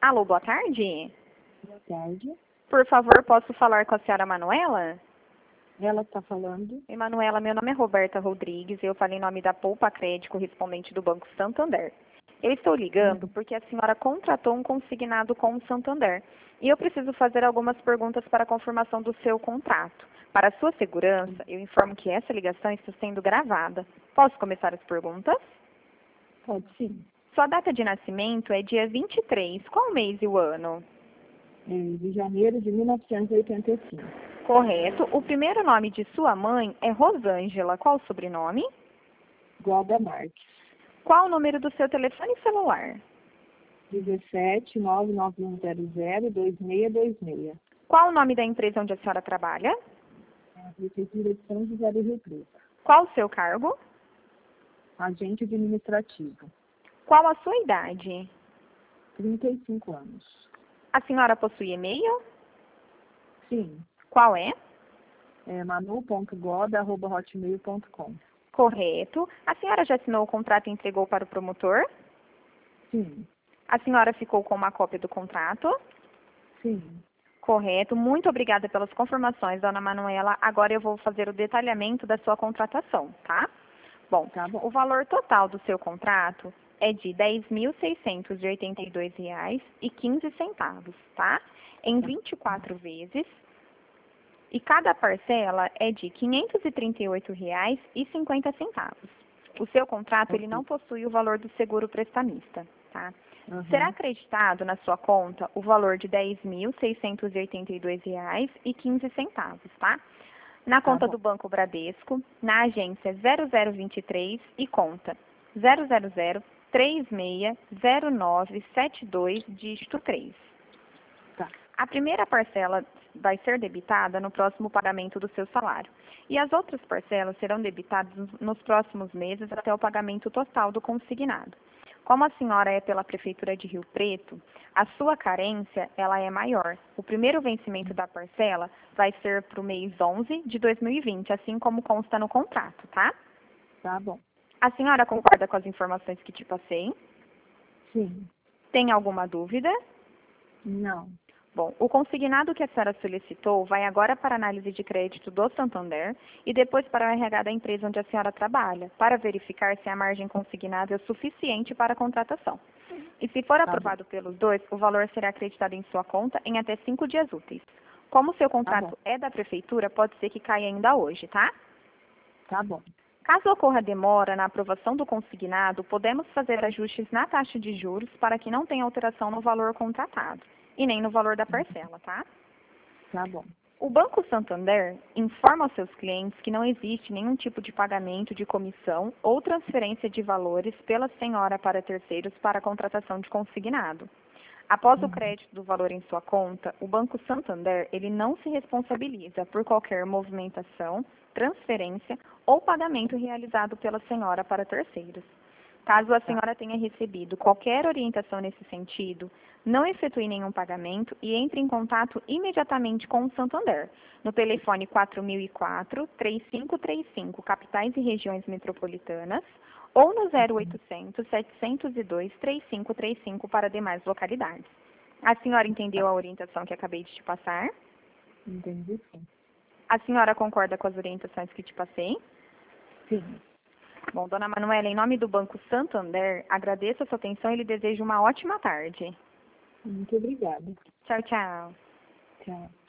Alô, boa tarde. Boa tarde. Por favor, posso falar com a senhora Manuela? Ela está falando. Manuela, meu nome é Roberta Rodrigues e eu falo em nome da Poupa Crédito, correspondente do Banco Santander. Eu estou ligando porque a senhora contratou um consignado com o Santander e eu preciso fazer algumas perguntas para a confirmação do seu contrato. Para sua segurança, eu informo que essa ligação está sendo gravada. Posso começar as perguntas? Pode sim. Sua data de nascimento é dia 23. Qual o mês e o ano? De janeiro de 1985. Correto. O primeiro nome de sua mãe é Rosângela. Qual o sobrenome? Gualda Marques. Qual o número do seu telefone celular? 17 99100 2626. Qual o nome da empresa onde a senhora trabalha? A Prefeitura de São José do Rio Preto. Qual o seu cargo? Agente administrativo. Qual a sua idade? 35 anos. A senhora possui e-mail? Sim. Qual é? manu.goda@hotmail.com. Correto. A senhora já assinou o contrato e entregou para o promotor? Sim. A senhora ficou com uma cópia do contrato? Sim. Correto. Muito obrigada pelas confirmações, dona Manuela. Agora eu vou fazer o detalhamento da sua contratação, tá? Bom, Tá bom. o valor total do seu contrato é de R$ 10.682,15, tá? Em 24 vezes. E cada parcela é de R$ 538,50. O seu contrato ele não possui o valor do seguro prestamista, tá? Será acreditado na sua conta o valor de R$ 10.682,15, tá? Na conta do Banco Bradesco, na agência 0023 e conta 000360972, dígito 3. Tá. A primeira parcela vai ser debitada no próximo pagamento do seu salário. E as outras parcelas serão debitadas nos próximos meses até o pagamento total do consignado. Como a senhora é pela Prefeitura de Rio Preto, a sua carência ela é maior. O primeiro vencimento da parcela vai ser para o mês 11 de 2020, assim como consta no contrato, tá? Tá bom. A senhora concorda com as informações que te passei? Sim. Tem alguma dúvida? Não. Bom, o consignado que a senhora solicitou vai agora para a análise de crédito do Santander e depois para o RH da empresa onde a senhora trabalha, para verificar se a margem consignada é suficiente para a contratação. E se for aprovado pelos dois, o valor será acreditado em sua conta em até 5 dias úteis. Como o seu contrato é da prefeitura, pode ser que caia ainda hoje, tá? Tá bom. Caso ocorra demora na aprovação do consignado, podemos fazer ajustes na taxa de juros para que não tenha alteração no valor contratado e nem no valor da parcela, tá? Tá bom. O Banco Santander informa aos seus clientes que não existe nenhum tipo de pagamento de comissão ou transferência de valores pela senhora para terceiros para a contratação de consignado. Após o crédito do valor em sua conta, o Banco Santander ele não se responsabiliza por qualquer movimentação, transferência ou pagamento realizado pela senhora para terceiros. Caso a senhora tenha recebido qualquer orientação nesse sentido, não efetue nenhum pagamento e entre em contato imediatamente com o Santander, no telefone 4004-3535, capitais e regiões metropolitanas, ou no 0800-702-3535 para demais localidades. A senhora entendeu a orientação que acabei de te passar? Entendi, sim. A senhora concorda com as orientações que te passei? Sim. Bom, dona Manuela, em nome do Banco Santander, agradeço a sua atenção e lhe desejo uma ótima tarde. Muito obrigada. Tchau, tchau. Tchau.